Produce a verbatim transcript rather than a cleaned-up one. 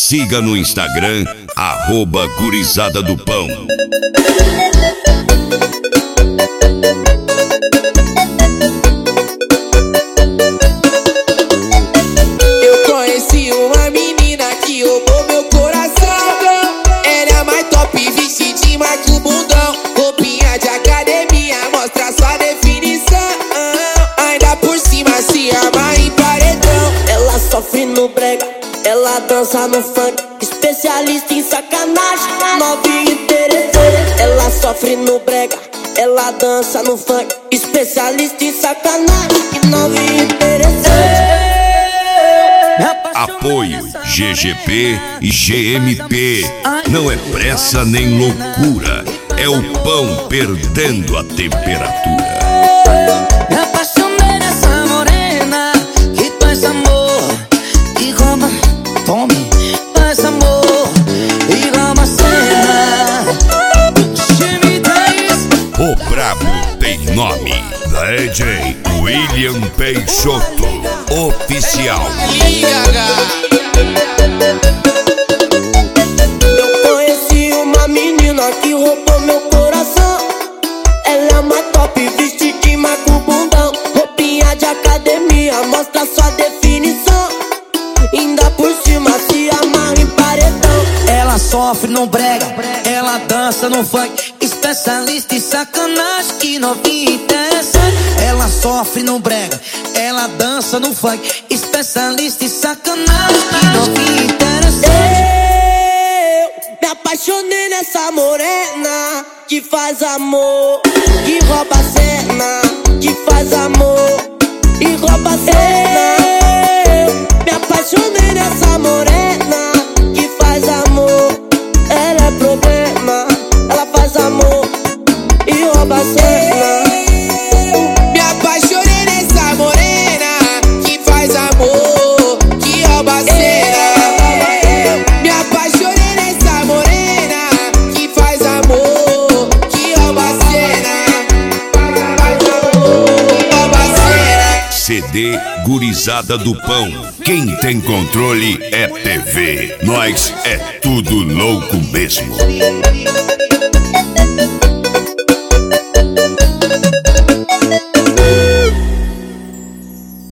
Siga no Instagram, arroba Gurizada do Pão. Eu conheci uma menina que roubou meu coração. Ela é a mais top, vestidinha, marca o bundão. Roupinha de academia, mostra sua definição. Ainda por cima se amarra em paredão. Ela sofre no brega, ela dança no funk, especialista em sacanagem, novinha interessante. Ela sofre no brega, ela dança no funk, especialista em sacanagem, novinha interessante. Apoio G G P e G M P. Não é pressa nem loucura, é o pão perdendo a temperatura. Me apaixonei nessa morena que faz amor e rouba. Tome, faz amor e rouba cena. G dez. O brabo tem nome. D J William Peixoto Oficial. Eu conheci uma menina que roubou meu coração. Ela é uma top, vestidinha, marca o bundão. Roupinha de academia, mostra sua definição. Ainda por cima se amarra em paredão. Ela sofre no brega, ela dança no funk, especialista em sacanagem, que novinha interessante. Ela sofre no brega, ela dança no funk, especialista em sacanagem, que novinha interessante. Eu me apaixonei nessa morena que faz amor, que rouba a cena, que faz amor e rouba a cena. Eu me apaixonei nessa morena que faz amor. Ela é problema, ela faz amor e rouba a cena. Me apaixonei nessa morena que faz amor, que rouba a cena. Me apaixonei nessa morena que faz amor, que rouba a cena. Rouba a cena. C D Gurizada do Pão. Quem tem controle é T V. Nós é tudo louco mesmo.